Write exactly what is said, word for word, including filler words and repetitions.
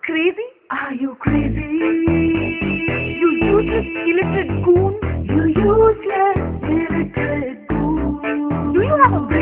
Crazy? Are you crazy? You useless illiterate goon. You useless, illiterate goon. Do you have a brain?